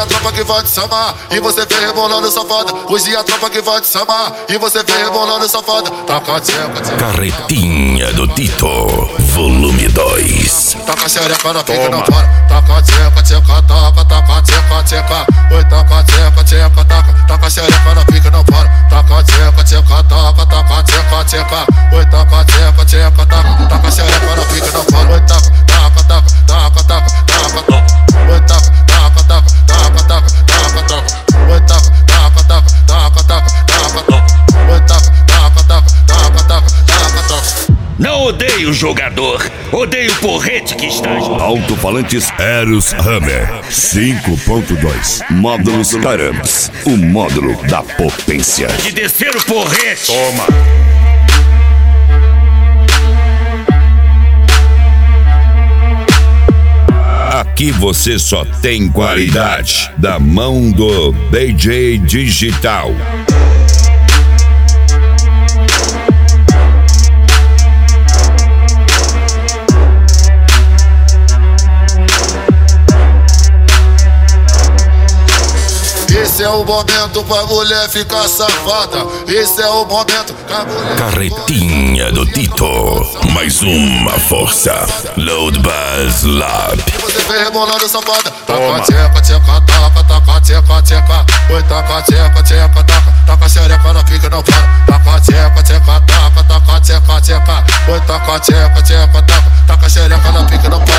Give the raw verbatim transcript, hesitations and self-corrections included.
a tropa que vai te chamar e você vem rebolando safada. Hoje a tropa que vai te chamar e você vem rebolando safada. Taca a tcheca, tcheca. Carretinha do Tito, volume dois. Taca a xereca na pica, não para. Taca a tcheca, tcheca, taca, taca a tcheca, tcheca. Oi, taca a tcheca, tcheca, taca. Taca a xereca na pica, não para. Taca a tcheca, tcheca, taca, taca a tcheca, tcheca. Oi, taca a tcheca, tcheca, taca. Taca a xereca na pica, não para. Oi, taca, taca, taca, taca, taca, taca, taca. Oi, taca, taca, taca, taca, taca, taca, taca. Oi, taca, taca, taca, taca, taca, taca, taca. Oi, taca, taca, taca, taca, taca, taca, taca. Não odeio o jogador, odeio o porrete que está. Alto-falantes Eros Hammer cinco ponto dois. Módulos Caramps, o módulo da potência. De descer o porrete. Toma. Aqui você só tem qualidade da mão do D J Digital. Esse é o momento pra mulher ficar safada. Esse é o momento que a mulher... Carretinha do Tito, mais uma força. Load Buzz Lab. Você vem rebolando safada. Taca a tcheca, tcheca, taca, taca a tcheca, tcheca. Oi, taca a tcheca, tcheca, taca. Taca a xereca na pica, não para. Taca a tcheca, tcheca, taca, taca a tcheca, tcheca. Oi, taca a tcheca, tcheca, taca. Taca a xereca na pica, não para.